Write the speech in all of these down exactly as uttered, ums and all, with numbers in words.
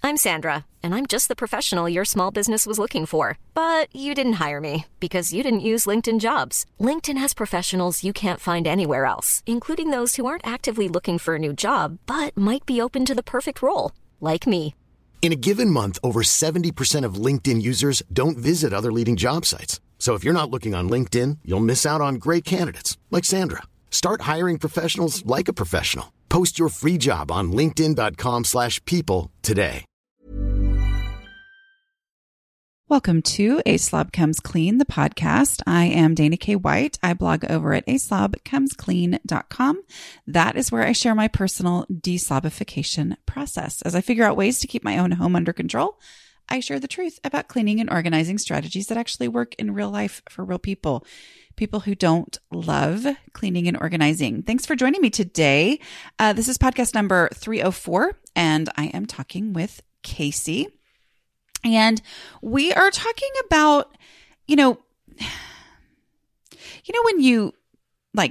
I'm Sandra, and I'm just the professional your small business was looking for. But you didn't hire me because you didn't use LinkedIn Jobs. LinkedIn has professionals you can't find anywhere else, including those who aren't actively looking for a new job, but might be open to the perfect role, like me. In a given month, over seventy percent of LinkedIn users don't visit other leading job sites. So if you're not looking on LinkedIn, you'll miss out on great candidates like Sandra. Start hiring professionals like a professional. Post your free job on linkedin.com slash people today. Welcome to A Slob Comes Clean, the podcast. I am Dana K. White. I blog over at a slob comes clean dot com. That is where I share my personal deslobification process. As I figure out ways to keep my own home under control, I share the truth about cleaning and organizing strategies that actually work in real life for real people. People who don't love cleaning and organizing. Thanks for joining me today. Uh, this is podcast number three oh four, and I am talking with Casey. And we are talking about, you know, you know, when you like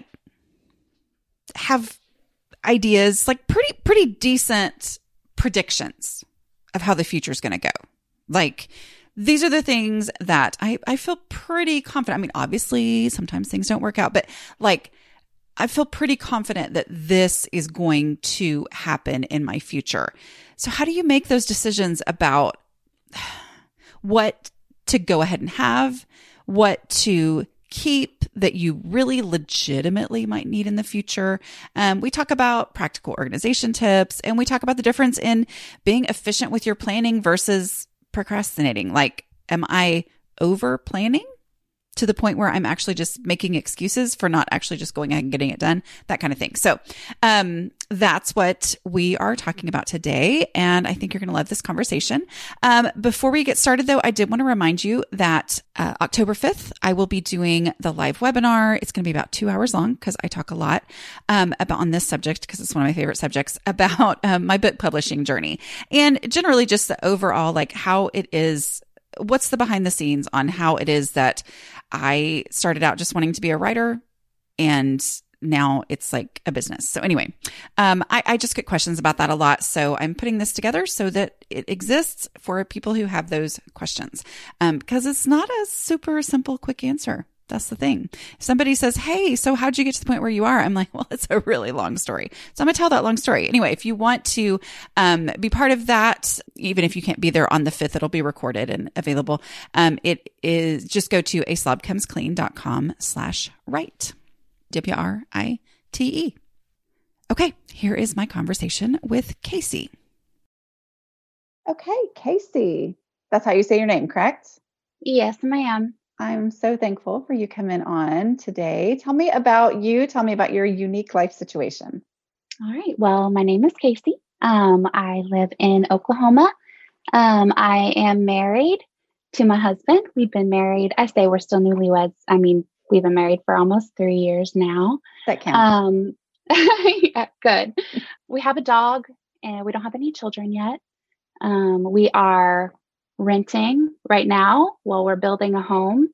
have ideas, like pretty, pretty decent predictions of how the future is going to go. Like, these are the things that I, I feel pretty confident. I mean, obviously, sometimes things don't work out, but like, I feel pretty confident that this is going to happen in my future. So how do you make those decisions about what to go ahead and have, what to keep that you really legitimately might need in the future? Um, we talk about practical organization tips, and we talk about the difference in being efficient with your planning versus procrastinating. Like, am I over planning to the point where I'm actually just making excuses for not actually just going ahead and getting it done? That kind of thing. So, um, that's what we are talking about today. And I think you're going to love this conversation. Um, before we get started though, I did want to remind you that, uh, October fifth, I will be doing the live webinar. It's going to be about two hours long because I talk a lot, um, about on this subject because it's one of my favorite subjects about, um, my book publishing journey and generally just the overall, like how it is, what's the behind the scenes on how it is that I started out just wanting to be a writer, and now it's like a business. So anyway, um, I, I just get questions about that a lot. So I'm putting this together so that it exists for people who have those questions, um, because it's not a super simple, quick answer. That's the thing. If somebody says, hey, so how'd you get to the point where you are? I'm like, well, it's a really long story. So I'm going to tell that long story. Anyway, if you want to um, be part of that, even if you can't be there on the fifth, it'll be recorded and available. Um, it is just go to a slob comes clean dot com slash write. W R I T E. Okay, here is my conversation with Casey. Okay, Casey. That's how you say your name, correct? Yes, ma'am. I'm so thankful for you coming on today. Tell me about you. Tell me about your unique life situation. All right. Well, my name is Casey. Um, I live in Oklahoma. Um, I am married to my husband. We've been married. I say we're still newlyweds. I mean, we've been married for almost three years now. That counts. Um, yeah, good. We have a dog, and we don't have any children yet. Um, we are renting right now while we're building a home.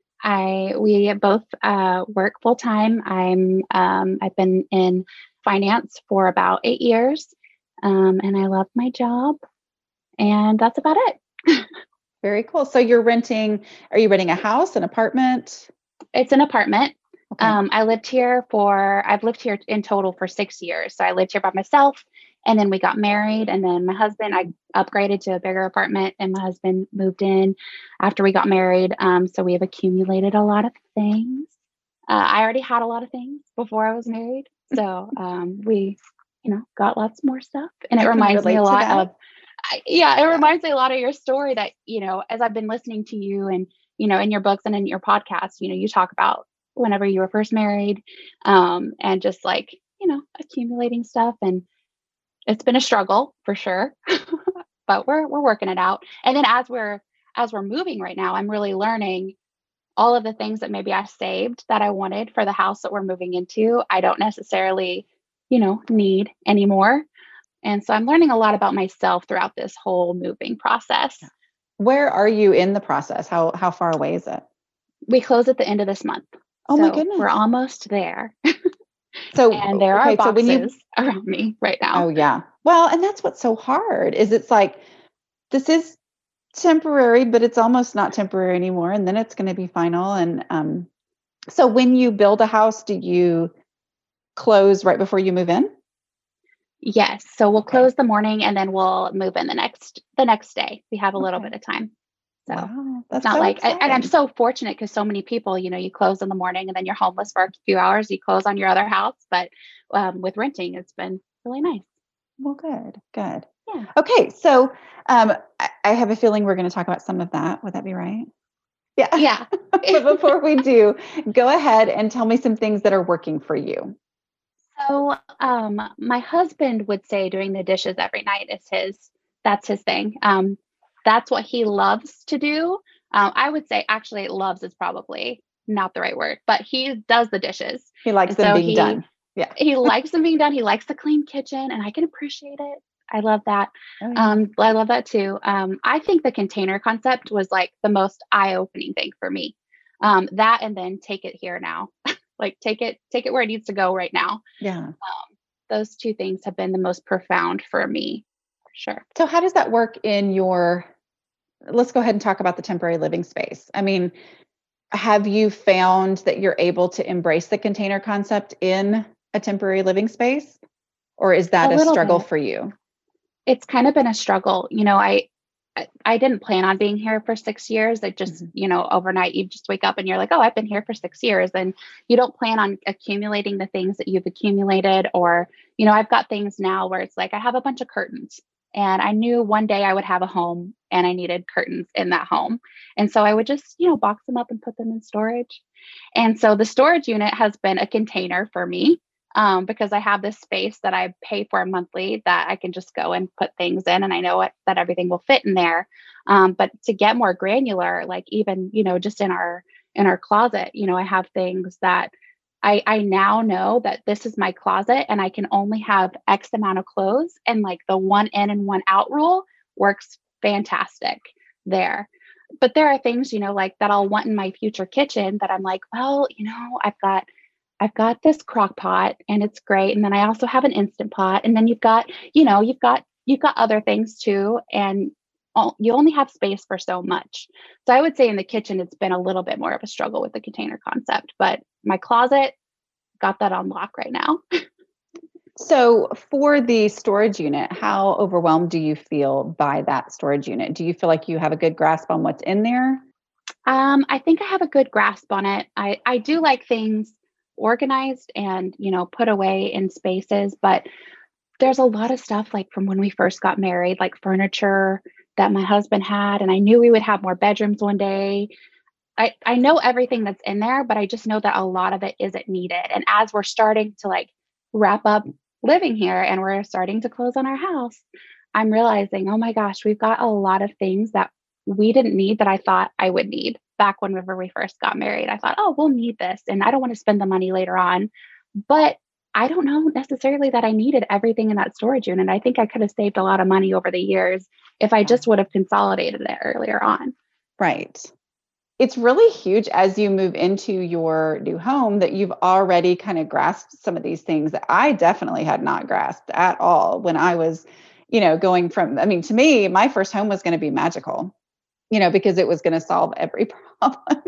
I we both uh, work full time. I'm um, I've been in finance for about eight years, um, and I love my job. And that's about it. Very cool. So you're renting? Are you renting a house, an apartment? It's an apartment. Okay. Um, I lived here for I've lived here in total for six years. So I lived here by myself. And then we got married, and then my husband, I upgraded to a bigger apartment, and my husband moved in after we got married. Um, so we have accumulated a lot of things. Uh, I already had a lot of things before I was married. So um, we, you know, got lots more stuff. And it reminds me a lot of, I, yeah, it reminds me a lot of your story that, you know, as I've been listening to you and, you know, in your books and in your podcast, you know, you talk about whenever you were first married um, and just like, you know, accumulating stuff. And it's been a struggle for sure, but we're we're working it out. And then as we're as we're moving right now, I'm really learning all of the things that maybe I saved that I wanted for the house that we're moving into. I don't necessarily, you know, need anymore. And so I'm learning a lot about myself throughout this whole moving process. Where are you in the process? How how far away is it? We close at the end of this month. Oh so my goodness. We're almost there. So and there okay, are boxes so when you, around me right now. Oh yeah. Well, and that's what's so hard is it's like this is temporary, but it's almost not temporary anymore. And then it's going to be final. And um, so when you build a house, do you close right before you move in? Yes. So we'll Okay. close the morning and then we'll move in the next the next day. We have a little Okay. bit of time. So Wow, it's that's not so like, I- and I'm exciting. so fortunate because so many people, you know, you close in the morning and then you're homeless for a few hours. You close on your other house, but um, with renting, it's been really nice. Well, good, good. Yeah. Okay, so um, I, I have a feeling we're going to talk about some of that. Would that be right? Yeah. Yeah. But before we do, go ahead and tell me some things that are working for you. So um, my husband would say doing the dishes every night is his, that's his thing. Um, that's what he loves to do. Um, I would say actually loves is probably not the right word, but he does the dishes. He likes And them so being he, done. Yeah. he likes them being done. He likes the clean kitchen and I can appreciate it. I love that. Oh, yeah. Um, I love that too. Um, I think the container concept was like the most eye-opening thing for me. Um, that and then take it here now. Like take it, take it where it needs to go right now. Yeah. Um, those two things have been the most profound for me, for sure. So how does that work in your, let's go ahead and talk about the temporary living space. I mean, have you found that you're able to embrace the container concept in a temporary living space? Or is that A a little struggle bit. for you? It's kind of been a struggle. You know, I, I, I didn't plan on being here for six years. I just, Mhm. you know, overnight you just wake up and you're like, oh, I've been here for six years. And you don't plan on accumulating the things that you've accumulated. Or, you know, I've got things now where it's like I have a bunch of curtains and I knew one day I would have a home and I needed curtains in that home. And so I would just, you know, box them up and put them in storage. And so the storage unit has been a container for me, um, because I have this space that I pay for monthly that I can just go and put things in, and I know it, that everything will fit in there. Um, but to get more granular, like even, you know, just in our in our closet, you know, I have things that I I now know that this is my closet and I can only have X amount of clothes, and like the one in and one out rule works fantastic there. But there are things, you know, like that I'll want in my future kitchen that I'm like, well, you know, I've got I've got this crock pot and it's great. And then I also have an instant pot. And then you've got, you know, you've got you've got other things too. And all, you only have space for so much. So I would say in the kitchen, it's been a little bit more of a struggle with the container concept. But my closet, got that on lock right now. So for the storage unit, how overwhelmed do you feel by that storage unit? Do you feel like you have a good grasp on what's in there? Um, I think I have a good grasp on it. I, I do like things organized and, you know, put away in spaces, but there's a lot of stuff like from when we first got married, like furniture that my husband had, and I knew we would have more bedrooms one day. I, I know everything that's in there, but I just know that a lot of it isn't needed. And as we're starting to like wrap up living here and we're starting to close on our house, I'm realizing, oh my gosh, we've got a lot of things that we didn't need that I thought I would need back whenever we first got married. I thought, oh, we'll need this and I don't want to spend the money later on. But I don't know necessarily that I needed everything in that storage unit. I think I could have saved a lot of money over the years if I just would have consolidated it earlier on. Right. It's really huge as you move into your new home that you've already kind of grasped some of these things that I definitely had not grasped at all when I was, you know, going from, I mean, to me, my first home was going to be magical, you know, because it was going to solve every problem.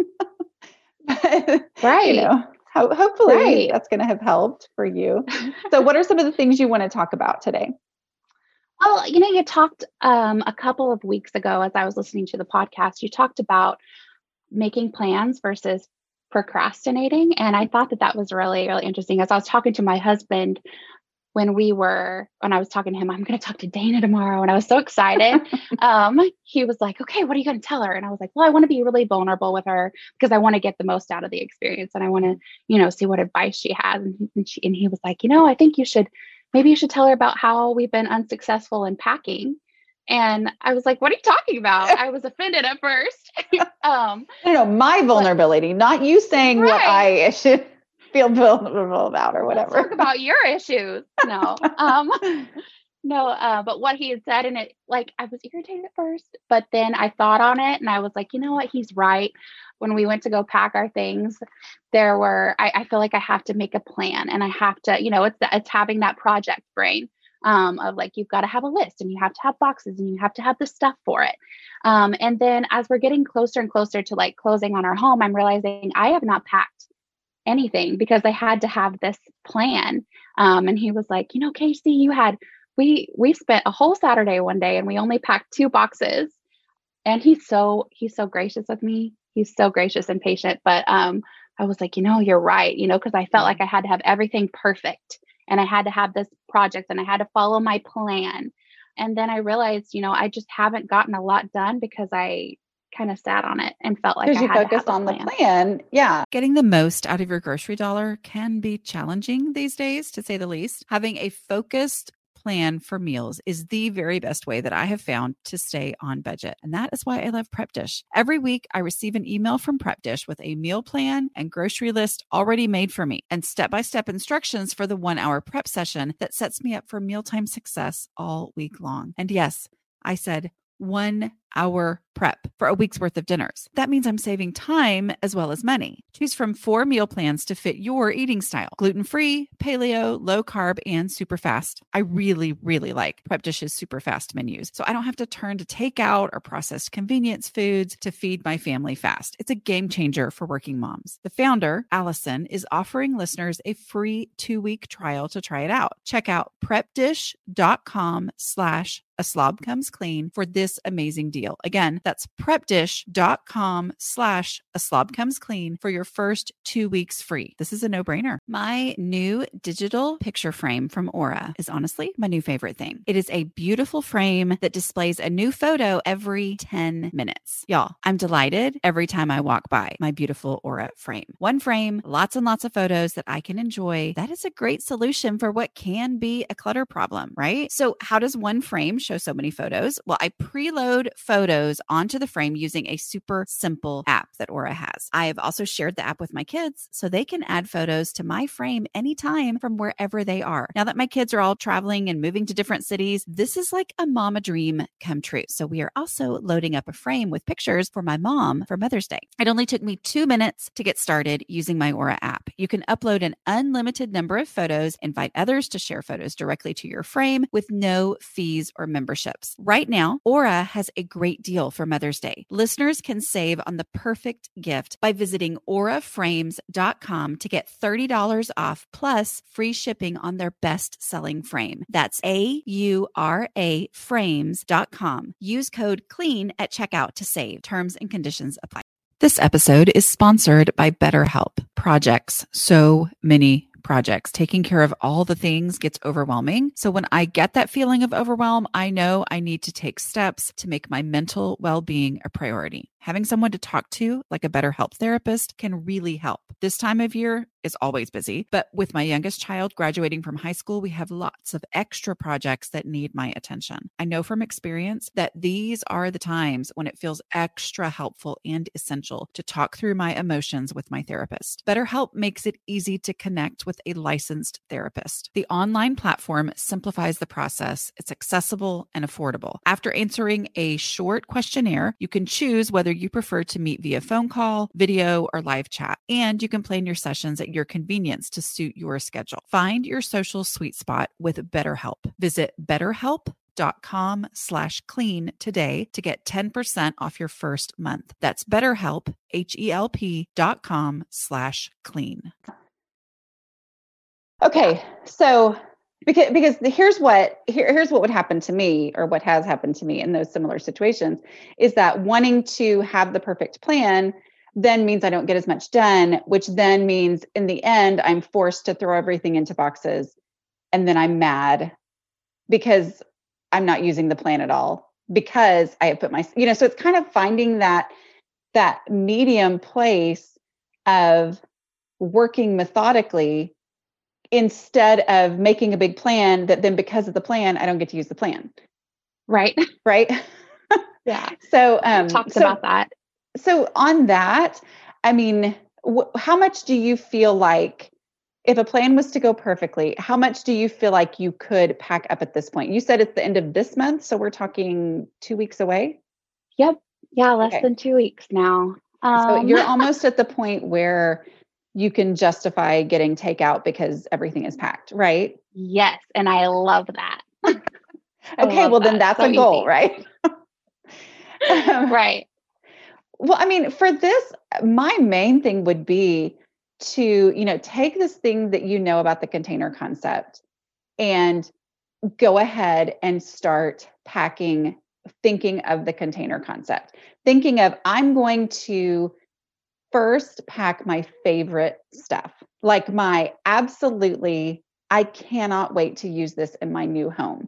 But, Right. you know, ho- hopefully Right. that's going to have helped for you. So what are some of the things you want to talk about today? Well, you know, you talked um, a couple of weeks ago as I was listening to the podcast, you talked about making plans versus procrastinating. And I thought that that was really, really interesting. As I was talking to my husband when we were, when I was talking to him, I'm going to talk to Dana tomorrow. And I was so excited. um, he was like, okay, what are you going to tell her? And I was like, well, I want to be really vulnerable with her because I want to get the most out of the experience. And I want to, you know, see what advice she has. And, and, she, and he was like, you know, I think you should, maybe you should tell her about how we've been unsuccessful in packing. And I was like, what are you talking about? I was offended at first. um, No, no, my vulnerability, but, not you saying right. what I should feel vulnerable about or whatever. Let's talk about your issues. No, um, no, uh, but what he had said, and it, like, I was irritated at first, but then I thought on it and I was like, you know what? He's right. When we went to go pack our things, there were, I, I feel like I have to make a plan and I have to, you know, it's, it's having that project brain. um, of like, you've got to have a list and you have to have boxes and you have to have the stuff for it. Um, and then as we're getting closer and closer to like closing on our home, I'm realizing I have not packed anything because I had to have this plan. Um, and he was like, you know, Casey, you had, we, we spent a whole Saturday one day and we only packed two boxes. And he's so, he's so gracious with me. He's so gracious and patient. But um, I was like, you know, you're right, you know, because I felt like I had to have everything perfect and I had to have this project and I had to follow my plan. And then I realized, you know, I just haven't gotten a lot done because I kind of sat on it and felt like I because you had focused to have on a plan. the plan. Yeah. Getting the most out of your grocery dollar can be challenging these days, to say the least. Having a focused plan for meals is the very best way that I have found to stay on budget. And that is why I love Prep Dish. Every week, I receive an email from Prep Dish with a meal plan and grocery list already made for me and step-by-step instructions for the one-hour prep session that sets me up for mealtime success all week long. And yes, I said one hour prep for a week's worth of dinners. That means I'm saving time as well as money. Choose from four meal plans to fit your eating style: gluten-free, paleo, low carb, and super fast. I really, really like Prep Dish's super fast menus, so I don't have to turn to takeout or processed convenience foods to feed my family fast. It's a game changer for working moms. The founder, Allison, is offering listeners a free two-week trial to try it out. Check out prepdish.com slash a slob comes clean for this amazing deal. Again, that's prepdish.com slash a slob comes clean for your first two weeks free. This is a no-brainer. My new digital picture frame from Aura is honestly my new favorite thing. It is a beautiful frame that displays a new photo every ten minutes. Y'all, I'm delighted every time I walk by my beautiful Aura frame. One frame, lots and lots of photos that I can enjoy. That is a great solution for what can be a clutter problem, right? So how does one frame show so many photos? Well, I preload photos onto the frame using a super simple app that Aura has. I have also shared the app with my kids so they can add photos to my frame anytime from wherever they are. Now that my kids are all traveling and moving to different cities, this is like a mama dream come true. So we are also loading up a frame with pictures for my mom for Mother's Day. It only took me two minutes to get started using my Aura app. You can upload an unlimited number of photos, invite others to share photos directly to your frame with no fees or memberships. Right now, Aura has a great deal for Mother's Day. Listeners can save on the perfect gift by visiting aura frames dot com to get thirty dollars off plus free shipping on their best-selling frame. That's A U R A frames dot com. Use code CLEAN at checkout to save. Terms and conditions apply. This episode is sponsored by BetterHelp. Projects. So many projects. Taking care of all the things gets overwhelming. So when I get that feeling of overwhelm, I know I need to take steps to make my mental well-being a priority. Having someone to talk to, like a BetterHelp therapist, can really help. This time of year is always busy, but with my youngest child graduating from high school, we have lots of extra projects that need my attention. I know from experience that these are the times when it feels extra helpful and essential to talk through my emotions with my therapist. BetterHelp makes it easy to connect with a licensed therapist. The online platform simplifies the process. It's accessible and affordable. After answering a short questionnaire, you can choose whether you prefer to meet via phone call, video, or live chat. And you can plan your sessions at your convenience to suit your schedule. Find your social sweet spot with BetterHelp. Visit betterhelp.com slash clean today to get ten percent off your first month. That's BetterHelp, H-E-L-P dot com slash clean. Okay. So because, because here's what, here, here's what would happen to me, or what has happened to me in those similar situations, is that wanting to have the perfect plan then means I don't get as much done, which then means in the end, I'm forced to throw everything into boxes. And then I'm mad because I'm not using the plan at all, because I have put my, you know, so it's kind of finding that, that medium place of working methodically instead of making a big plan that then, because of the plan, I don't get to use the plan. Right. Right. Yeah. So, um, talked so, about that. So on that, I mean, wh- how much do you feel like, if a plan was to go perfectly, how much do you feel like you could pack up at this point? You said it's the end of this month, so we're talking two weeks away? Yep. Yeah, less Okay. than two weeks now. Um, So you're almost at the point where you can justify getting takeout because everything is packed, right? Yes. And I love that. Okay, well, then that. that's So a goal, easy. right? um, Right. well, I mean, for this, my main thing would be to, you know, take this thing that you know about the container concept and go ahead and start packing, thinking of the container concept, thinking of, I'm going to first pack my favorite stuff, like my absolutely, I cannot wait to use this in my new home.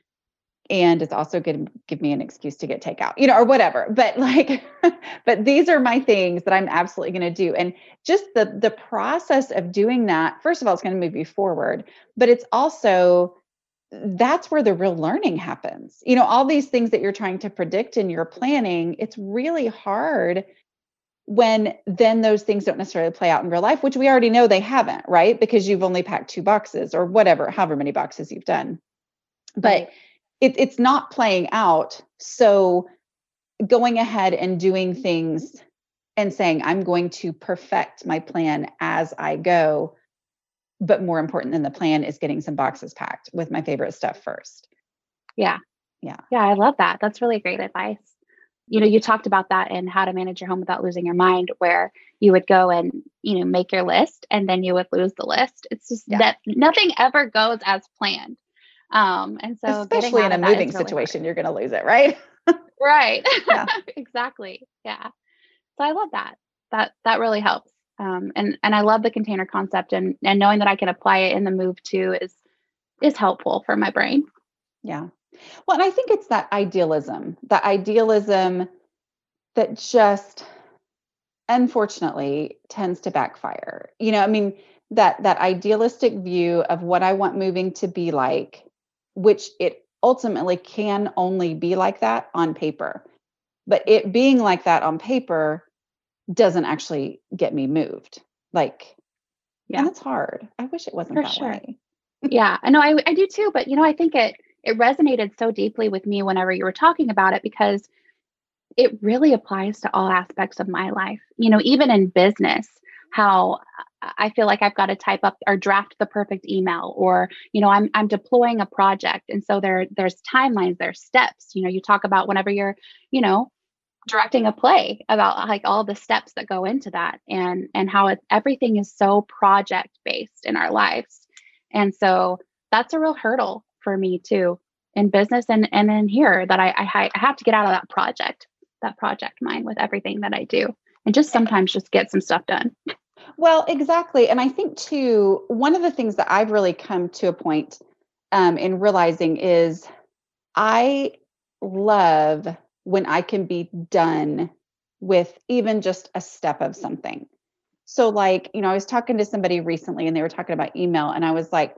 And it's also going to give me an excuse to get takeout, you know, or whatever. But like, but these are my things that I'm absolutely going to do. And just the the process of doing that, first of all, it's going to move you forward, but it's also, that's where the real learning happens. You know, all these things that you're trying to predict in your planning, it's really hard when then those things don't necessarily play out in real life, which we already know they haven't, right? Because you've only packed two boxes or whatever, however many boxes you've done. But Right. it, it's not playing out. So going ahead and doing things and saying, I'm going to perfect my plan as I go. But more important than the plan is getting some boxes packed with my favorite stuff first. Yeah. Yeah. Yeah. I love that. That's really great advice. You know, you talked about that in How to Manage Your Home Without Losing Your Mind, where you would go and, you know, make your list and then you would lose the list. It's just Yeah. that nothing ever goes as planned. Um, and so getting Especially out in a of that moving is really situation, you're going to lose it, right? hard. Right. Yeah. Exactly. Yeah. So I love that. That that really helps. Um, and and I love the container concept, and and knowing that I can apply it in the move too is is helpful for my brain. Yeah. Well, and I think it's that idealism, the idealism that just unfortunately tends to backfire. You know, I mean, that that idealistic view of what I want moving to be like, which it ultimately can only be like that on paper. But it being like that on paper doesn't actually get me moved. Like, Yeah, and it's hard. I wish it wasn't for that sure. way. Yeah, I know I I do too, but you know, I think it it resonated so deeply with me whenever you were talking about it because it really applies to all aspects of my life. You know, even in business, how I I feel like I've got to type up or draft the perfect email, or you know, I'm I'm deploying a project, and so there there's timelines, there's steps. You know, you talk about whenever you're, you know, directing a play about like all the steps that go into that, and and how it, everything is so project based in our lives, and so that's a real hurdle for me too in business and and in here that I I, I have to get out of that project that project mind with everything that I do, and just sometimes just get some stuff done. Well, exactly. And I think too, one of the things that I've really come to a point um, in realizing is I love when I can be done with even just a step of something. So, like, you know, I was talking to somebody recently and they were talking about email, and I was like,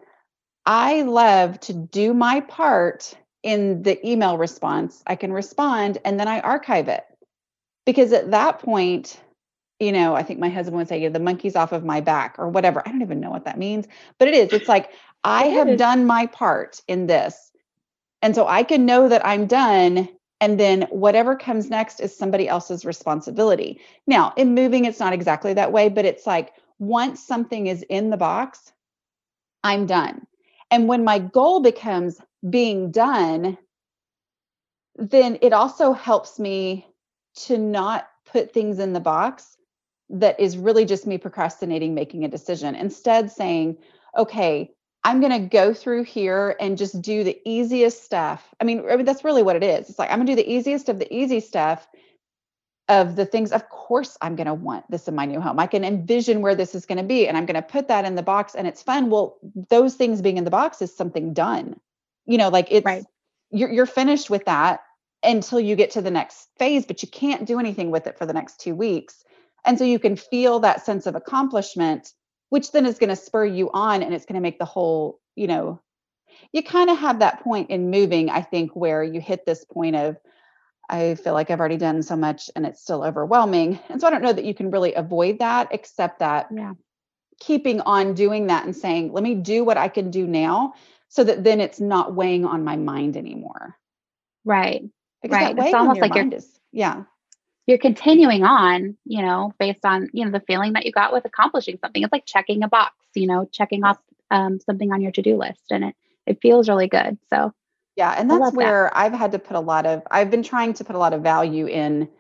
I love to do my part in the email response. I can respond and then I archive it because at that point, you know, I think my husband would say, yeah, the monkey's off of my back or whatever. I don't even know what that means, but it is. It's like, I It have is. done my part in this. And so I can know that I'm done. And then whatever comes next is somebody else's responsibility. Now, in moving, it's not exactly that way, but it's like once something is in the box, I'm done. And when my goal becomes being done, then it also helps me to not put things in the box that is really just me procrastinating making a decision. Instead, saying, okay, I'm going to go through here and just do the easiest stuff. I mean, I mean, that's really what it is. It's like, I'm going to do the easiest of the easy stuff of the things. Of course, I'm going to want this in my new home. I can envision where this is going to be, and I'm going to put that in the box, and it's fun. Well, those things being in the box is something done. You know, like it's, Right. you're, you're finished with that until you get to the next phase, but you can't do anything with it for the next two weeks. And so you can feel that sense of accomplishment, which then is going to spur you on, and it's going to make the whole, you know, you kind of have that point in moving, I think, where you hit this point of, I feel like I've already done so much and it's still overwhelming. And so I don't know that you can really avoid that, except that Yeah. keeping on doing that and saying, let me do what I can do now so that then it's not weighing on my mind anymore. Right. Because Right. that It's weighing on almost your like you're mind is, yeah. you're continuing on, you know, based on, you know, the feeling that you got with accomplishing something. It's like checking a box, you know, checking off um, something on your to-do list, and it, it feels really good. So Yeah. And I that's love that. where I've had to put a lot of, I've been trying to put a lot of value in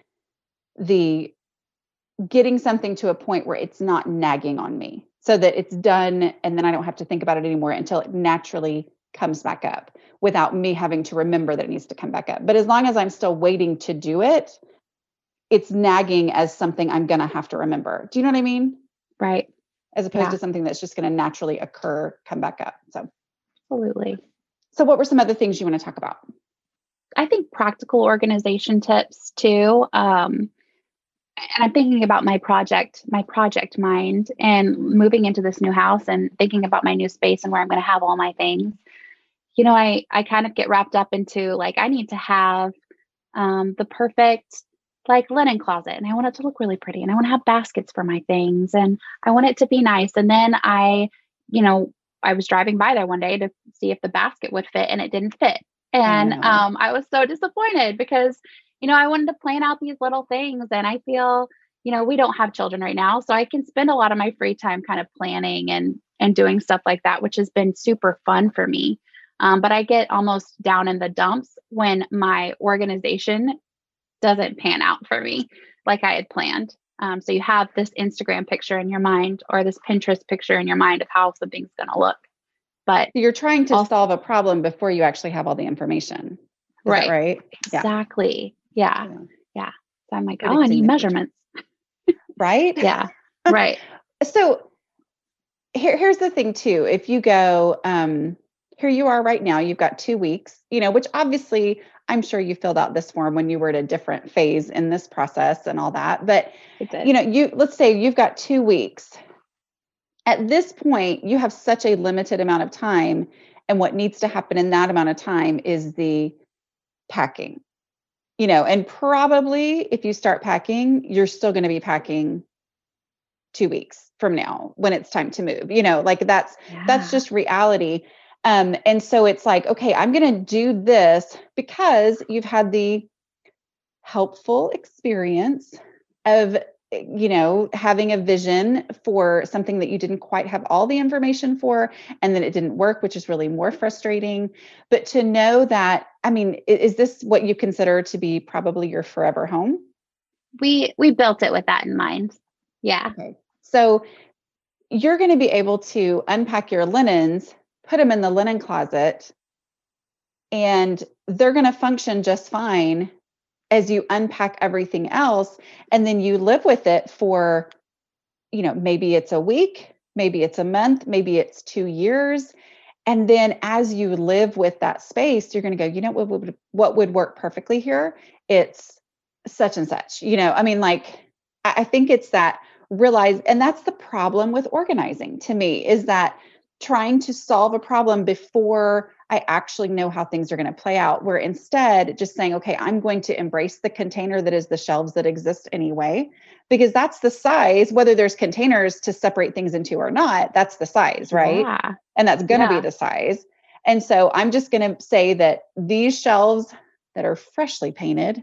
the getting something to a point where it's not nagging on me so that it's done. And then I don't have to think about it anymore until it naturally comes back up without me having to remember that it needs to come back up. But as long as I'm still waiting to do it, it's nagging as something I'm going to have to remember. Do you know what I mean? Right. As opposed Yeah. to something that's just going to naturally occur, come back up. So, Absolutely. so what were some other things you want to talk about? I think practical organization tips too. Um, and I'm thinking about my project, my project mind, and moving into this new house and thinking about my new space and where I'm going to have all my things. You know, I, I kind of get wrapped up into like, I need to have um, the perfect like linen closet, and I want it to look really pretty, and I want to have baskets for my things, and I want it to be nice. And then I, you know, I was driving by there one day to see if the basket would fit, and it didn't fit. And Oh. um, I was so disappointed because, you know, I wanted to plan out these little things, and I feel, you know, we don't have children right now, so I can spend a lot of my free time kind of planning and and doing stuff like that, which has been super fun for me. Um, but I get almost down in the dumps when my organization doesn't pan out for me like I had planned. Um, so you have this Instagram picture in your mind or this Pinterest picture in your mind of how something's going to look. But You're trying to also, solve a problem before you actually have all the information. Is right. that right? Exactly. Yeah. Yeah. Yeah. So I'm like, Predicting oh, I need the measurements. future. Right? Yeah. Right. So here, here's the thing too. If you go, um, here you are right now, you've got two weeks, you know, which obviously I'm sure you filled out this form when you were at a different phase in this process and all that. But, It did. you know, you, let's say you've got two weeks. At this point, you have such a limited amount of time. And what needs to happen in that amount of time is the packing, you know, and probably if you start packing, you're still going to be packing two weeks from now when it's time to move, you know, like that's, Yeah. that's just reality. Um, and so it's like, okay, I'm going to do this because you've had the helpful experience of, you know, having a vision for something that you didn't quite have all the information for, and then it didn't work, which is really more frustrating. But to know that, I mean, is this what you consider to be probably your forever home? We, we built it with that in mind. Yeah. Okay. So you're going to be able to unpack your linens, put them in the linen closet, and they're going to function just fine as you unpack everything else. And then you live with it for, you know, maybe it's a week, maybe it's a month, maybe it's two years. And then as you live with that space, you're going to go, you know, what would, what would work perfectly here? It's such and such, you know, I mean, like, I think it's that realize, and that's the problem with organizing to me, is that trying to solve a problem before I actually know how things are going to play out, where instead just saying, okay, I'm going to embrace the container that is the shelves that exist anyway, because that's the size, whether there's containers to separate things into or not, that's the size, right? Yeah. And that's going to Yeah. be the size. And so I'm just going to say that these shelves that are freshly painted,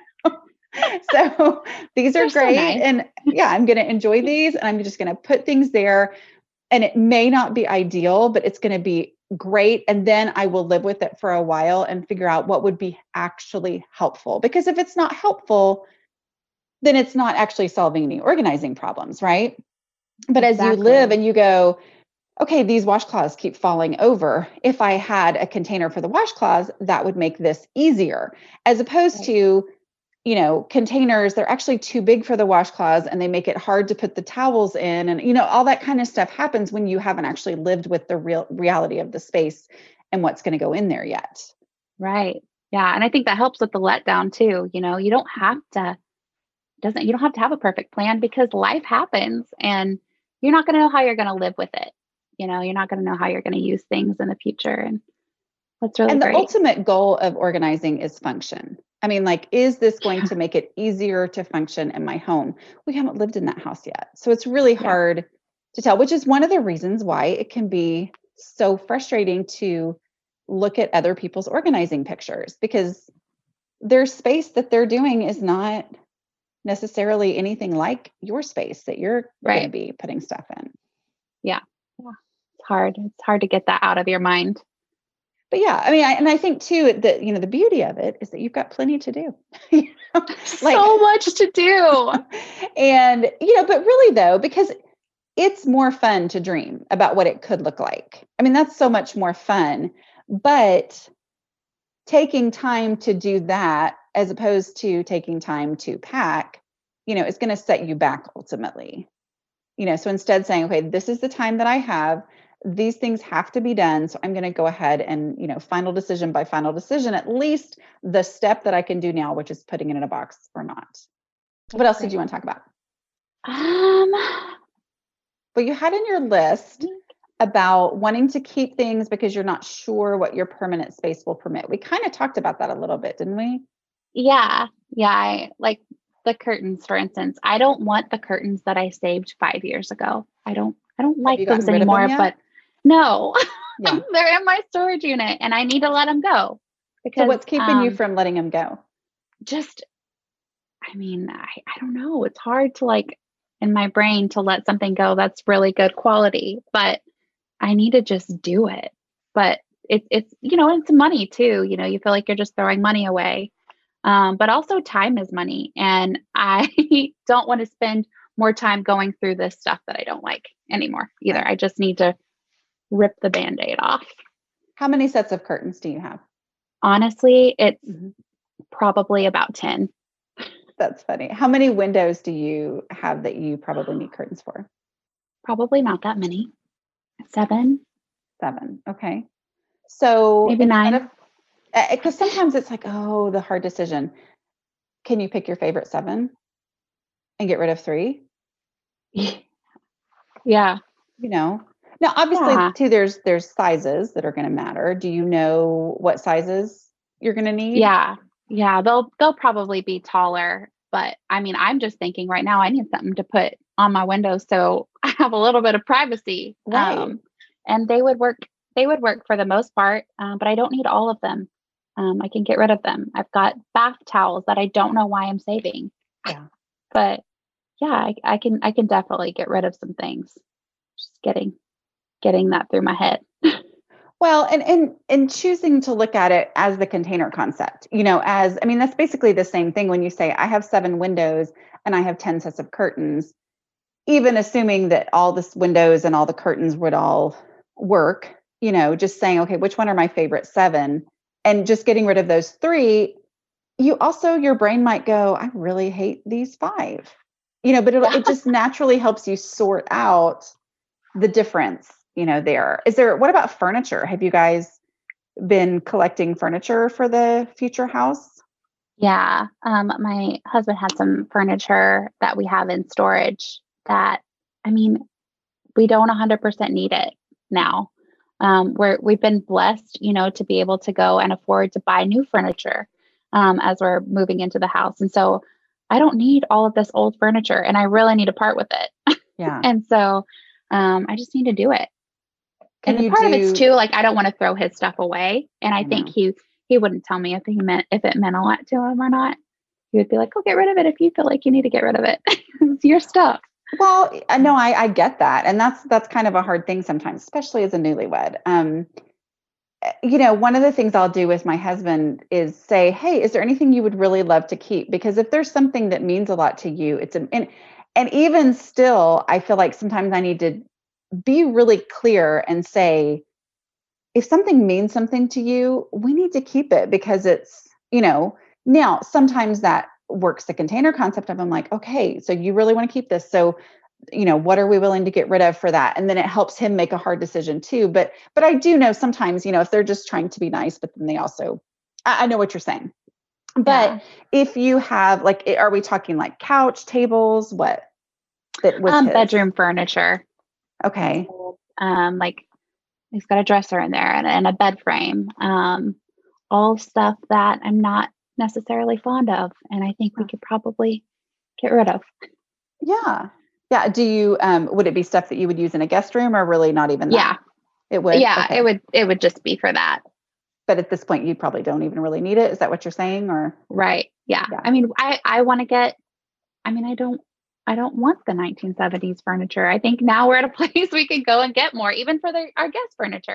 so these are They're so great. nice. And yeah, I'm going to enjoy these, and I'm just going to put things there. And it may not be ideal, but it's going to be great. And then I will live with it for a while and figure out what would be actually helpful. Because if it's not helpful, then it's not actually solving any organizing problems, right? But Exactly. as you live and you go, okay, these washcloths keep falling over. If I had a container for the washcloths, that would make this easier, as opposed Right. to, you know, containers, they're actually too big for the washcloths and they make it hard to put the towels in. And, you know, all that kind of stuff happens when you haven't actually lived with the real reality of the space and what's going to go in there yet. Right. Yeah. And I think that helps with the letdown too. You know, you don't have to, doesn't, you don't have to have a perfect plan because life happens and you're not going to know how you're going to live with it. You know, you're not going to know how you're going to use things in the future. And that's really And the great. ultimate goal of organizing is function. I mean, like, is this going to make it easier to function in my home? We haven't lived in that house yet. So it's really Yeah. hard to tell, which is one of the reasons why it can be so frustrating to look at other people's organizing pictures, because their space that they're doing is not necessarily anything like your space that you're Right. going to be putting stuff in. Yeah. Yeah. It's hard. It's hard to get that out of your mind. but yeah, I mean, I, and I think too that, you know, the beauty of it is that you've got plenty to do. You know, like, so much to do. And, you know, but really though, because it's more fun to dream about what it could look like. I mean, that's so much more fun, but taking time to do that as opposed to taking time to pack, you know, is going to set you back ultimately. You know, so instead saying, okay, this is the time that I have, these things have to be done. So I'm going to go ahead and, you know, final decision by final decision, at least the step that I can do now, which is putting it in a box or not. What else did you want to talk about? Um, Well, you had in your list about wanting to keep things because you're not sure what your permanent space will permit. We kind of talked about that a little bit, didn't we? yeah. Yeah. I like the curtains, for instance. I don't want the curtains that I saved five years ago. I don't, I don't like those anymore, but no, Yeah. they're in my storage unit and I need to let them go. Because so what's keeping um, you from letting them go? Just, I mean, I, I don't know. It's hard to like in my brain to let something go that's really good quality, but I need to just do it. But it, it's, you know, it's money too. You know, you feel like you're just throwing money away. Um, but also time is money. And I don't want to spend more time going through this stuff that I don't like anymore either. I just need to rip the Band-Aid off. How many sets of curtains do you have? Honestly, it's mm-hmm. probably about ten. That's funny. How many windows do you have that you probably need curtains for? Probably not that many. Seven. Seven. Okay. So maybe nine. Because uh, sometimes it's like, oh, the hard decision. Can you pick your favorite seven and get rid of three? Yeah. You know, now obviously yeah. too, there's there's sizes that are going to matter. Do you know what sizes you're going to need? Yeah. Yeah. They'll they'll probably be taller. But I mean, I'm just thinking right now I need something to put on my windows so I have a little bit of privacy. Right. Um, and they would work. They would work for the most part, um, but I don't need all of them. Um, I can get rid of them. I've got bath towels that I don't know why I'm saving. Yeah. But yeah, I, I can I can definitely get rid of some things. Just getting getting that through my head. Well, and and and choosing to look at it as the container concept, you know, as I mean, that's basically the same thing when you say I have seven windows and I have ten sets of curtains, even assuming that all the windows and all the curtains would all work, you know, just saying, okay, which one are my favorite seven? And just getting rid of those three, you also, your brain might go, I really hate these five, you know, but it, it just naturally helps you sort out the difference. You know, there is there, what about furniture? Have you guys been collecting furniture for the future house? Yeah. Um, my husband had some furniture that we have in storage that, I mean, we don't one hundred percent need it now. Um, we're, we've been blessed, you know, to be able to go and afford to buy new furniture um, as we're moving into the house. And so I don't need all of this old furniture and I really need to part with it. Yeah. And so um, I just need to do it. Can and you part do, of it's too, like, I don't want to throw his stuff away. And I, I think know. he, he wouldn't tell me if he meant, if it meant a lot to him or not. He would be like, oh, get rid of it if you feel like you need to get rid of it. It's your stuff. Well, no, I, I get that. And that's, that's kind of a hard thing sometimes, especially as a newlywed. Um, you know, one of the things I'll do with my husband is say, hey, is there anything you would really love to keep? Because if there's something that means a lot to you, it's, a, and, and even still, I feel like sometimes I need to be really clear and say, if something means something to you, we need to keep it because it's, you know, now sometimes that works the container concept of I'm like, okay, so you really want to keep this. So, you know, what are we willing to get rid of for that? And then it helps him make a hard decision too. But, but I do know sometimes, you know, if they're just trying to be nice, but then they also, I, I know what you're saying. But yeah. If you have like, are we talking like couch, tables, what? That was um, his? Bedroom furniture. Okay. Um, like he's got a dresser in there and, and a bed frame. Um, all stuff that I'm not necessarily fond of, and I think we could probably get rid of. Yeah, yeah. Do you? Um, would it be stuff that you would use in a guest room, or really not even that? Yeah, it would. Yeah, okay. it would. It would just be for that. But at this point, you probably don't even really need it. Is that what you're saying, or? Right. Yeah. yeah. I mean, I I want to get. I mean, I don't. I don't want the nineteen seventies furniture. I think now we're at a place we can go and get more, even for the, our guest furniture.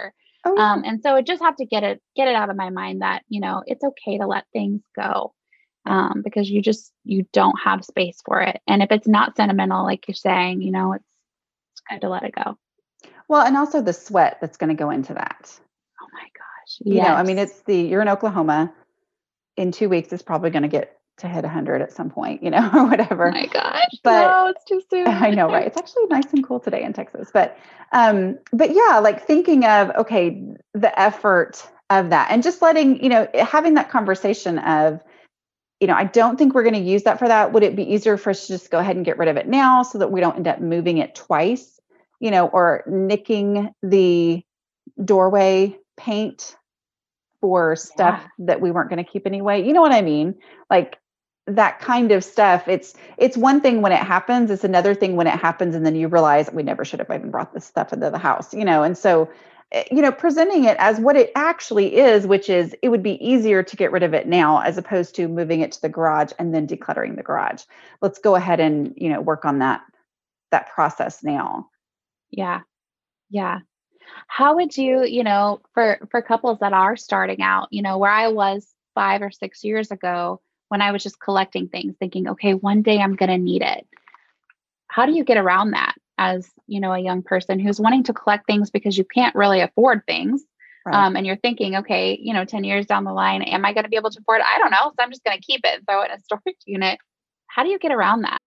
Oh, yeah. Um, and so I just have to get it, get it out of my mind that, you know, it's okay to let things go. Um, because you just, you don't have space for it. And if it's not sentimental, like you're saying, you know, it's, it's good to let it go. Well, and also the sweat that's going to go into that. Oh my gosh. You know, I mean, Yes. it's the, you're in Oklahoma. In two weeks, it's probably going to get to hit one hundred at some point, you know, or Oh whatever. my gosh. But No, it's too soon. I know, right? It's actually nice and cool today in Texas. But, um, but yeah, like thinking of, okay, the effort of that and just letting, you know, having that conversation of, you know, I don't think we're going to use that for that. Would it be easier for us to just go ahead and get rid of it now so that we don't end up moving it twice, you know, or nicking the doorway paint for stuff Yeah. that we weren't going to keep anyway? You know what I mean? Like that kind of stuff. It's, it's one thing when it happens. It's another thing when it happens. And then you realize we never should have even brought this stuff into the house, you know? And so, you know, presenting it as what it actually is, which is it would be easier to get rid of it now as opposed to moving it to the garage and then decluttering the garage. Let's go ahead and, you know, work on that, that process now. Yeah. Yeah. How would you, you know, for, for couples that are starting out, you know, where I was five or six years ago when I was just collecting things, thinking, okay, one day I'm going to need it. How do you get around that as, you know, a young person who's wanting to collect things because you can't really afford things? Right. Um, and you're thinking, okay, you know, ten years down the line, am I going to be able to afford it? I don't know. So I'm just going to keep it and throw it in a storage unit. How do you get around that?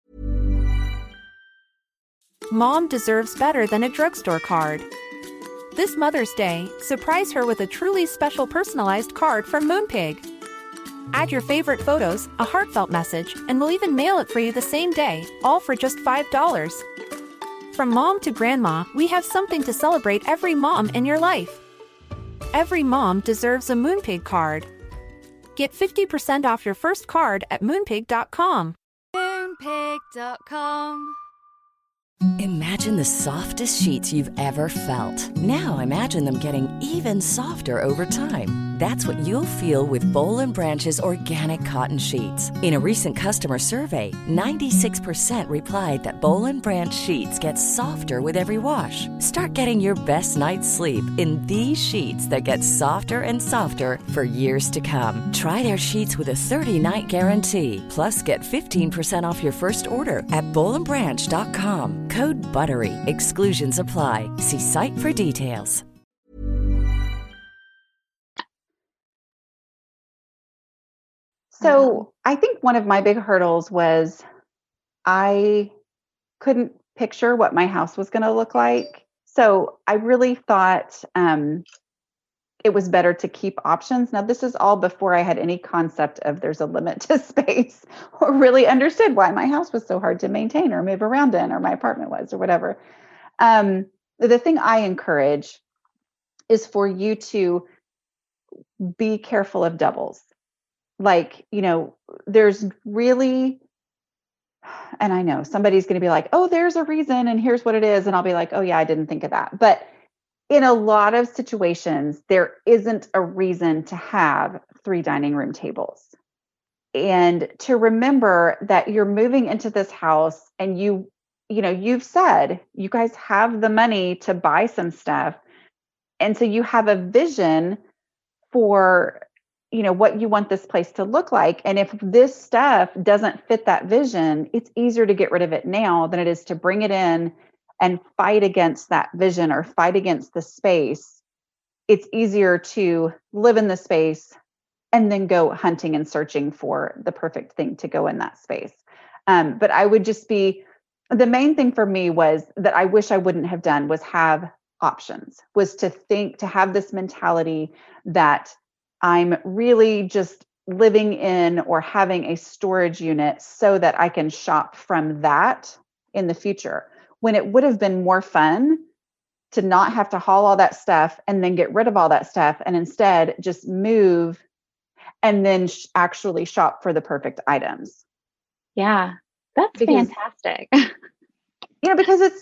Mom deserves better than a drugstore card. This Mother's Day, surprise her with a truly special personalized card from Moonpig. Add your favorite photos, a heartfelt message, and we'll even mail it for you the same day, all for just five dollars. From mom to grandma, we have something to celebrate every mom in your life. Every mom deserves a Moonpig card. Get fifty percent off your first card at moonpig dot com. moonpig dot com. Imagine the softest sheets you've ever felt. Now imagine them getting even softer over time. That's what you'll feel with Boll and Branch's organic cotton sheets. In a recent customer survey, ninety-six percent replied that Boll and Branch sheets get softer with every wash. Start getting your best night's sleep in these sheets that get softer and softer for years to come. Try their sheets with a thirty-night guarantee. Plus, get fifteen percent off your first order at boll and branch dot com. Code BUTTERY. Exclusions apply. See site for details. So I think one of my big hurdles was I couldn't picture what my house was going to look like. So I really thought um, it was better to keep options. Now, this is all before I had any concept of there's a limit to space or really understood why my house was so hard to maintain or move around in, or my apartment was, or whatever. Um, the thing I encourage is for you to be careful of doubles. Like, you know, there's really, and I know somebody's going to be like, oh, there's a reason and here's what it is. And I'll be like, oh yeah, I didn't think of that. But in a lot of situations, there isn't a reason to have three dining room tables. And to remember that you're moving into this house and you, you know, you've said you guys have the money to buy some stuff. And so you have a vision for, you know, what you want this place to look like. And if this stuff doesn't fit that vision, it's easier to get rid of it now than it is to bring it in and fight against that vision or fight against the space. It's easier to live in the space and then go hunting and searching for the perfect thing to go in that space. Um, but I would just be, the main thing for me was that I wish I wouldn't have done was have options, was to think, to have this mentality that I'm really just living in or having a storage unit so that I can shop from that in the future, when it would have been more fun to not have to haul all that stuff and then get rid of all that stuff and instead just move and then sh- actually shop for the perfect items. Yeah, that's Because, fantastic. you know, because it's,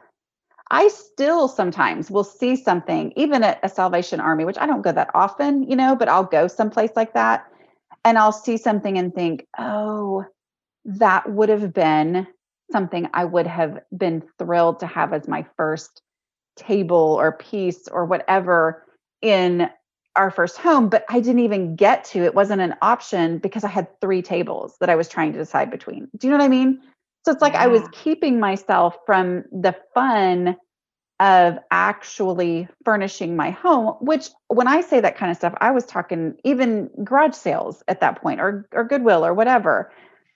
I still sometimes will see something, even at a Salvation Army, which I don't go that often, you know, but I'll go someplace like that and I'll see something and think, oh, that would have been something I would have been thrilled to have as my first table or piece or whatever. in our first home, but I didn't even get to, it wasn't an option because I had three tables that I was trying to decide between. Do you know what I mean? So it's like Yeah. I was keeping myself from the fun of actually furnishing my home, which when I say that kind of stuff, I was talking even garage sales at that point, or, or Goodwill or whatever.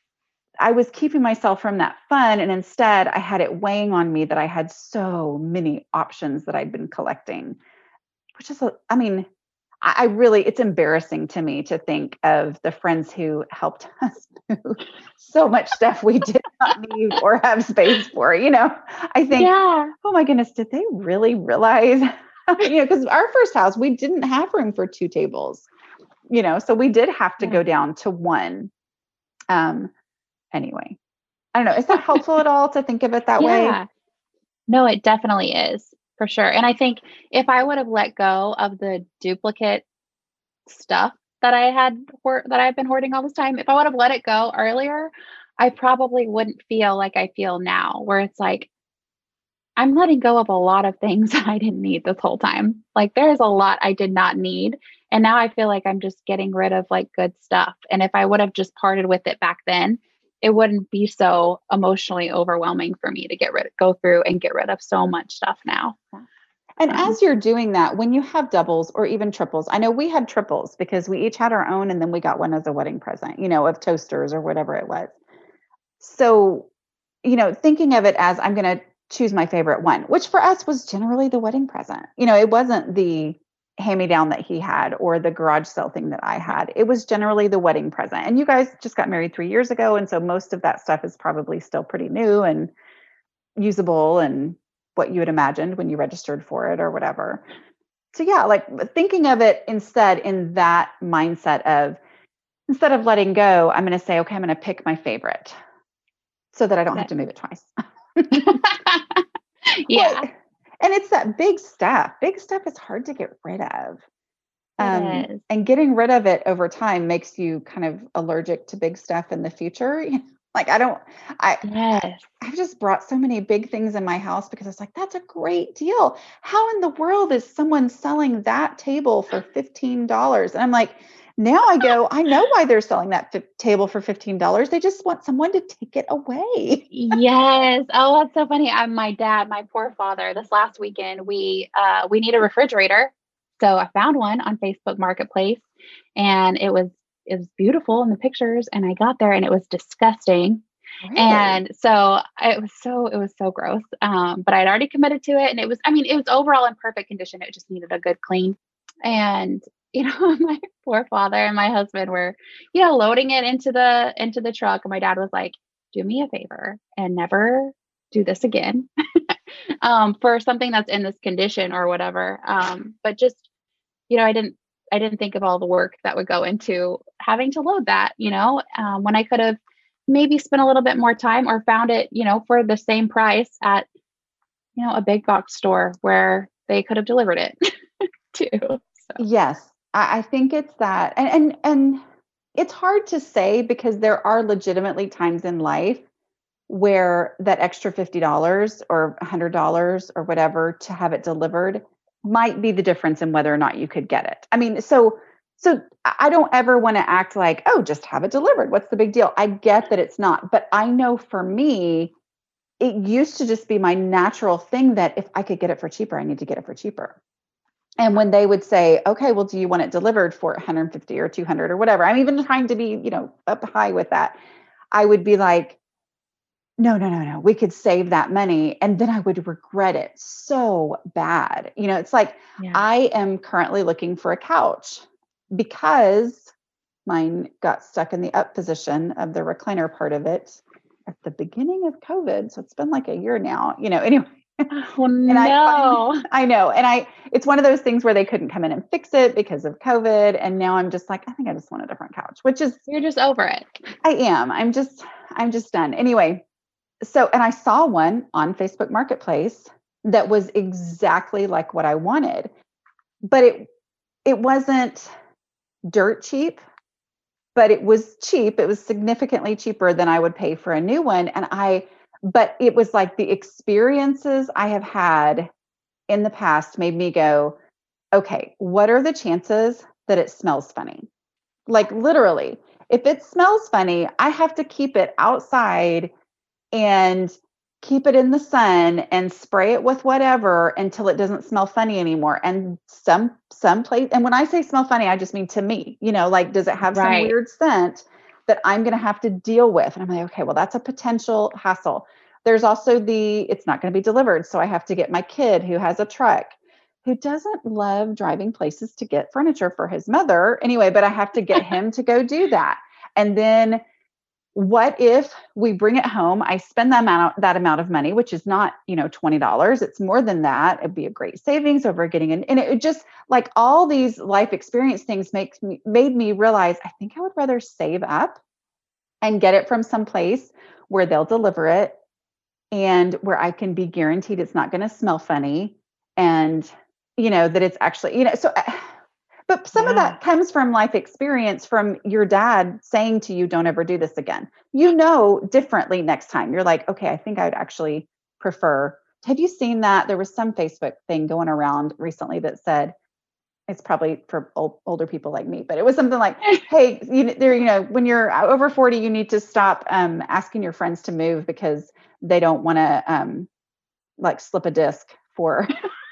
I was keeping myself from that fun. And instead I had it weighing on me that I had so many options that I'd been collecting, which is, a, I mean, I, I really, it's embarrassing to me to think of the friends who helped us move so much stuff we did not need or have space for, you know. I think, Yeah. oh my goodness, did they really realize, you know, because our first house, we didn't have room for two tables, you know, so we did have to Yeah. go down to one. Um, anyway, I don't know. Is that helpful at all to think of it that way? Yeah. No, it definitely is, for sure. And I think if I would have let go of the duplicate stuff that I had hoard- that I've been hoarding all this time, if I would have let it go earlier, I probably wouldn't feel like I feel now, where it's like I'm letting go of a lot of things I didn't need this whole time. Like there's a lot I did not need, and now I feel like I'm just getting rid of like good stuff. And if I would have just parted with it back then, it wouldn't be so emotionally overwhelming for me to get rid go through and get rid of so much stuff now. And Um, as you're doing that, when you have doubles or even triples, I know we had triples because we each had our own and then we got one as a wedding present, you know, of toasters or whatever it was. So, you know, thinking of it as I'm going to choose my favorite one, which for us was generally the wedding present. You know, it wasn't the hand-me-down that he had or the garage sale thing that I had. It was generally the wedding present. And you guys just got married three years ago. And so most of that stuff is probably still pretty new and usable and what you had imagined when you registered for it or whatever. So yeah, like thinking of it instead in that mindset of, instead of letting go, I'm going to say, okay, I'm going to pick my favorite so that I don't have to move it twice. yeah. Well, and it's that big stuff. Big stuff is hard to get rid of. Um, It is. and getting rid of it over time makes you kind of allergic to big stuff in the future. Like I don't, I, Yes. I've just brought so many big things in my house because it's like, that's a great deal. How in the world is someone selling that table for fifteen dollars? And I'm like, now I go, I know why they're selling that f- table for fifteen dollars. They just want someone to take it away. Yes. Oh, that's so funny. I, my dad, my poor father, this last weekend, we uh we need a refrigerator. So I found one on Facebook Marketplace, and it was it was beautiful in the pictures, and I got there and it was disgusting. Really? And so it was so it was so gross. Um, but I'd already committed to it, and it was, I mean, it was overall in perfect condition. It just needed a good clean. And you know, my poor father and my husband were, you know, loading it into the into the truck. And my dad was like, do me a favor and never do this again. um, for something that's in this condition or whatever. Um, but just, you know, I didn't I didn't think of all the work that would go into having to load that, you know, um, when I could have maybe spent a little bit more time or found it, you know, for the same price at, you know, a big box store where they could have delivered it too. So. Yes, I, I think it's that. And, and, and it's hard to say because there are legitimately times in life where that extra fifty dollars or one hundred dollars or whatever to have it delivered might be the difference in whether or not you could get it. I mean, so so I don't ever want to act like, oh, just have it delivered. What's the big deal? I get that it's not, but I know for me, it used to just be my natural thing that if I could get it for cheaper, I need to get it for cheaper. And when they would say, okay, well, do you want it delivered for one hundred fifty or two hundred or whatever? I'm even trying to be, you know, up high with that. I would be like, no, no, no, no, we could save that money. And then I would regret it so bad. You know, it's like, Yeah. I am currently looking for a couch because mine got stuck in the up position of the recliner part of it at the beginning of COVID. So it's been like a year now, you know, anyway. Oh, And no. I, I know. And I, it's one of those things where they couldn't come in and fix it because of COVID. And now I'm just like, I think I just want a different couch, which is, You're just over it. I am, I'm just, I'm just done. Anyway. So, and I saw one on Facebook Marketplace that was exactly like what I wanted, but it, it wasn't dirt cheap, but it was cheap. It was significantly cheaper than I would pay for a new one. And I, but it was like the experiences I have had in the past made me go, okay, what are the chances that it smells funny? Like literally, if it smells funny, I have to keep it outside and keep it in the sun and spray it with whatever until it doesn't smell funny anymore. And some some place, and when I say smell funny, I just mean to me, you know, like, does it have some Right. weird scent that I'm going to have to deal with? And I'm like, okay, well, that's a potential hassle. There's also the, it's not going to be delivered. So I have to get my kid who has a truck, who doesn't love driving places to get furniture for his mother anyway, but I have to get him to go do that. And then what if we bring it home? I spend that amount, that amount of money, which is not, you know, twenty dollars. It's more than that. It'd be a great savings over getting an, and it just like all these life experience things makes me, made me realize, I think I would rather save up and get it from some place where they'll deliver it and where I can be guaranteed it's not going to smell funny. And, you know, that it's actually, you know, so, but some of Yeah. that comes from life experience, from your dad saying to you, don't ever do this again. You know, differently next time. You're like, okay, I think I'd actually prefer. Have you seen that? There was some Facebook thing going around recently that said, it's probably for old, older people like me, but it was something like, hey, you there, you know, when you're over forty, you need to stop um, asking your friends to move because they don't want to um, like slip a disc for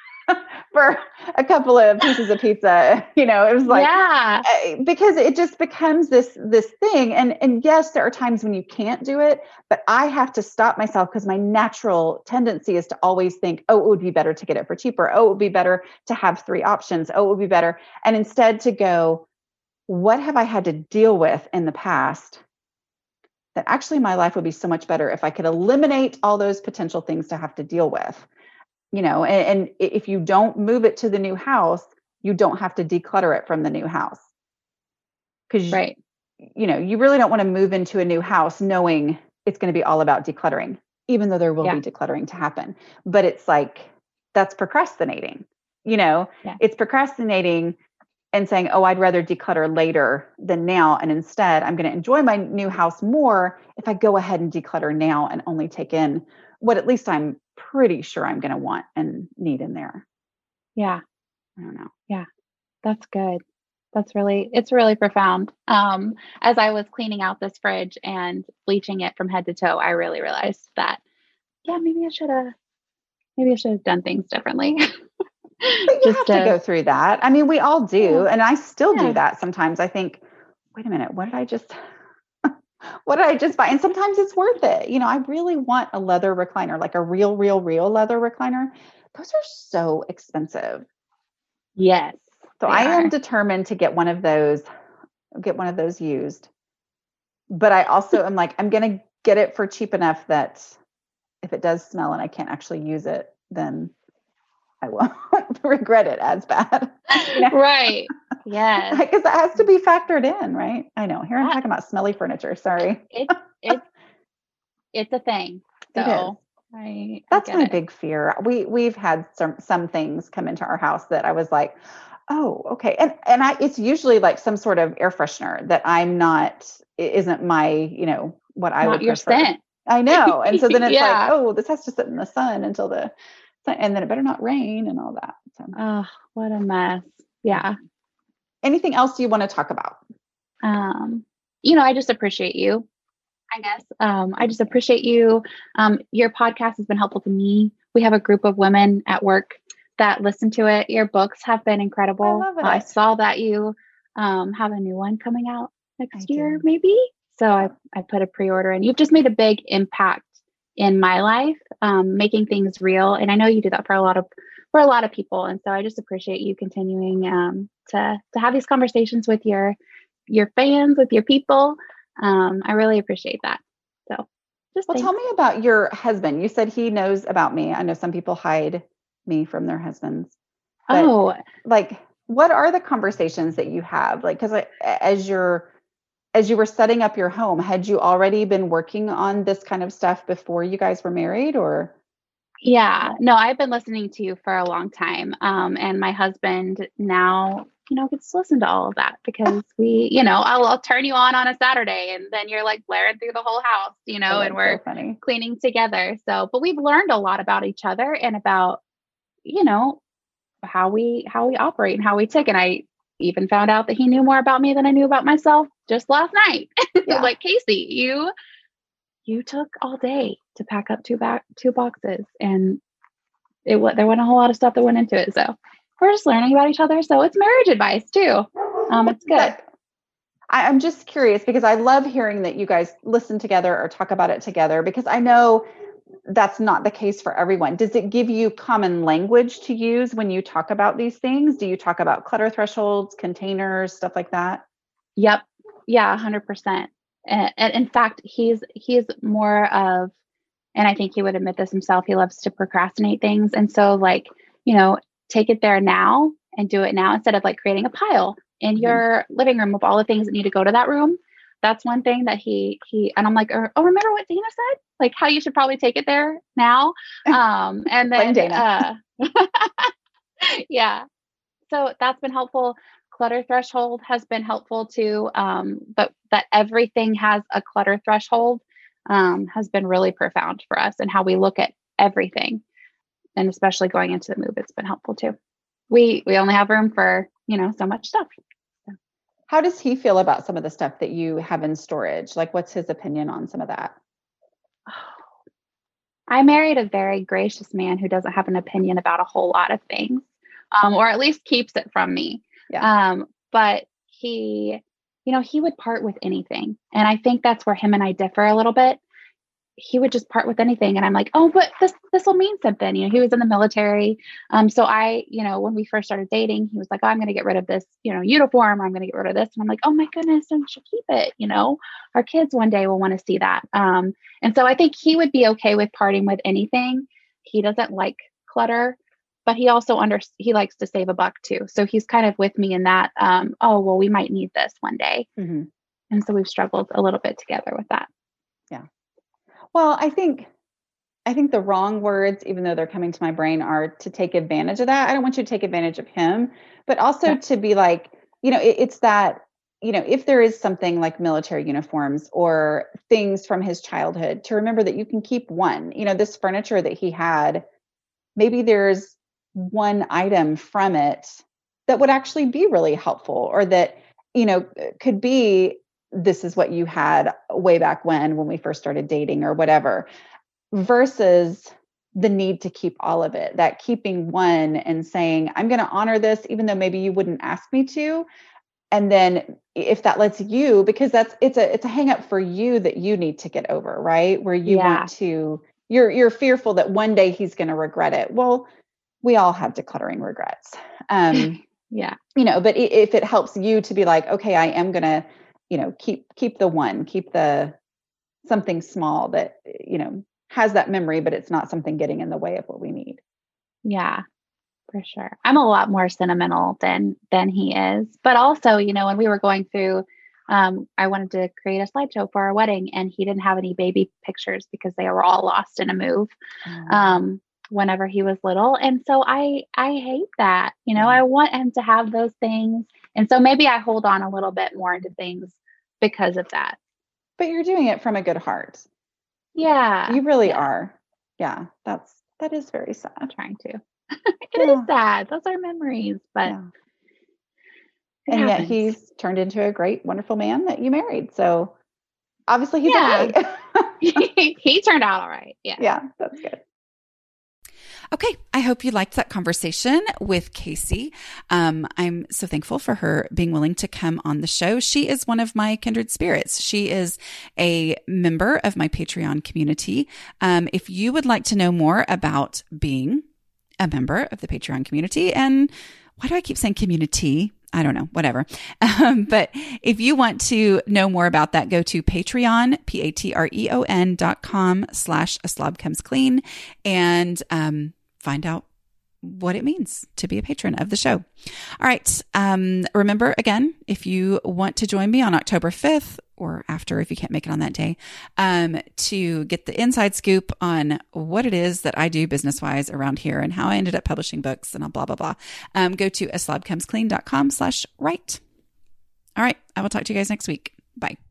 for a couple of pieces of pizza. You know, it was like, Yeah. uh, because it just becomes this this thing. And and yes, there are times when you can't do it, but I have to stop myself because my natural tendency is to always think, oh, it would be better to get it for cheaper. Oh, it would be better to have three options. Oh, it would be better. And instead to go, what have I had to deal with in the past that actually my life would be so much better if I could eliminate all those potential things to have to deal with? You know, and, and if you don't move it to the new house, you don't have to declutter it from the new house. Because, Right. you know, you really don't want to move into a new house knowing it's going to be all about decluttering, even though there will Yeah. be decluttering to happen. But it's like, that's procrastinating. You know, Yeah. it's procrastinating and saying, oh, I'd rather declutter later than now. And instead, I'm going to enjoy my new house more if I go ahead and declutter now and only take in what at least I'm pretty sure I'm going to want and need in there. Yeah. I don't know. Yeah. That's good. That's really, it's really profound. Um, as I was cleaning out this fridge and bleaching it from head to toe, I really realized that, yeah, maybe I should have, maybe I should have done things differently. But you Just have to to, go through that. I mean, we all do. Yeah. And I still Yeah. do that sometimes. I think, wait a minute, what did I just, what did I just buy? And sometimes it's worth it. You know, I really want a leather recliner, like a real, real, real leather recliner. Those are so expensive. yes. So they I am are. determined to get one of those, get one of those used. But I also am like, I'm going to get it for cheap enough that if it does smell and I can't actually use it, then I won't regret it as bad. You know? Right. Yes. Because that has to be factored in, right? I know. Here I'm That- talking about smelly furniture. Sorry. It, it, it's a thing. It So I, I That's get my it. big fear. We we've had some some things come into our house that I was like, oh, okay. And and I it's usually like some sort of air freshener that I'm not it isn't my, you know, what I Not would your prefer. scent. I know. And so then it's like, Yeah. oh, this has to sit in the sun until the sun, and then it better not rain and all that. So Oh, what a mess. Yeah. anything else you want to talk about? Um, you know, I just appreciate you, I guess. Um, I just appreciate you. Um, your podcast has been helpful to me. We have a group of women at work that listen to it. Your books have been incredible. I love it. I saw that you um, have a new one coming out next I year, do. maybe. So I, I put a pre-order and you've just made a big impact in my life, um, making things real. And I know you do that for a lot of for a lot of people. And so I just appreciate you continuing um, to to have these conversations with your your fans, with your people. Um, I really appreciate that. So just Well, thanks. tell me about your husband. You said he knows about me. I know some people hide me from their husbands. But Oh, like, what are the conversations that you have? Like, because as you're as you were setting up your home, had you already been working on this kind of stuff before you guys were married, or? yeah. No, I've been listening to you for a long time. Um, and my husband now, you know, gets to listen to all of that because we, you know, I'll, I'll turn you on on a Saturday and then you're like blaring through the whole house, you know, Oh, and that's we're so funny. cleaning together. So, but we've learned a lot about each other and about, you know, how we how we operate and how we tick. And I even found out that he knew more about me than I knew about myself just last night. Yeah. Like, Casey, you you took all day to pack up two back two boxes, and it was there wasn't a whole lot of stuff that went into it. So we're just learning about each other. So it's marriage advice too. Um, it's good. But I, I'm just curious because I love hearing that you guys listen together or talk about it together, because I know that's not the case for everyone. Does it give you common language to use when you talk about these things? Do you talk about clutter thresholds, containers, stuff like that? Yep. Yeah, one hundred percent. And, and in fact, he's he's more of, and I think he would admit this himself, he loves to procrastinate things. And so, like, you know, take it there now and do it now, instead of like creating a pile in mm-hmm. your living room of all the things that need to go to that room. That's one thing that he, he, and I'm like, oh, remember what Dana said? Like, how you should probably take it there now. Um, and then, Dana. uh, yeah. So that's been helpful. Clutter threshold has been helpful too. Um, but that everything has a clutter threshold, um, has been really profound for us and how we look at everything. And especially going into the move, it's been helpful too. We, we only have room for, you know, so much stuff. How does he feel about some of the stuff that you have in storage? Like, what's his opinion on some of that? Oh, I married a very gracious man who doesn't have an opinion about a whole lot of things, um, or at least keeps it from me. Yeah. Um, but he, you know, he would part with anything. And I think that's where him and I differ a little bit. He would just part with anything. And I'm like, oh, but this, this will mean something. You know, he was in the military. Um, so I, you know, when we first started dating, he was like, oh, I'm going to get rid of this, you know, uniform, or I'm going to get rid of this. And I'm like, oh my goodness, I should keep it. You know, our kids one day will want to see that. Um, and so I think he would be okay with parting with anything. He doesn't like clutter, but he also under, he likes to save a buck too. So he's kind of with me in that, um, oh, well, we might need this one day. Mm-hmm. And so we've struggled a little bit together with that. Yeah. Well, I think, I think the wrong words, even though they're coming to my brain, are to take advantage of that. I don't want you to take advantage of him, but also yeah. to be like, you know, it, it's that, you know, if there is something like military uniforms or things from his childhood, to remember that you can keep one. You know, this furniture that he had, maybe there's one item from it that would actually be really helpful, or that, you know, could be, this is what you had way back when, when we first started dating or whatever, versus the need to keep all of it, that keeping one and saying, I'm going to honor this, even though maybe you wouldn't ask me to. And then if that lets you, because that's, it's a, it's a hang up for you that you need to get over, right? Where you yeah. want to, you're, you're fearful that one day he's going to regret it. Well, we all have decluttering regrets. Um, yeah. You know, but if it helps you to be like, okay, I am going to, you know, keep, keep the one, keep the something small that, you know, has that memory, but it's not something getting in the way of what we need. Yeah, for sure. I'm a lot more sentimental than, than he is, but also, you know, when we were going through, um, I wanted to create a slideshow for our wedding, and he didn't have any baby pictures because they were all lost in a move. Mm. Um, whenever he was little. And so I, I hate that, you know, I want him to have those things. And so maybe I hold on a little bit more into things because of that. But you're doing it from a good heart. Yeah. You really yeah. are. Yeah. That's, that is very sad. I'm trying to. It yeah. is sad. Those are memories, but. Yeah. And happens. Yet he's turned into a great, wonderful man that you married. So obviously he's yeah. okay. he, he turned out all right. Yeah. Yeah. That's good. Okay, I hope you liked that conversation with Casey. Um, I'm so thankful for her being willing to come on the show. She is one of my kindred spirits. She is a member of my Patreon community. Um, if you would like to know more about being a member of the Patreon community, and why do I keep saying community? I don't know, whatever. Um, but if you want to know more about that, go to Patreon, P-A-T-R-E-O-N dot com slash a slob comes clean, and um, find out what it means to be a patron of the show. All right. Um, remember, again, if you want to join me on October fifth, or after if you can't make it on that day, um, to get the inside scoop on what it is that I do business-wise around here and how I ended up publishing books and blah, blah, blah, um, go to a slob comes clean dot com slash write. All right. I will talk to you guys next week. Bye.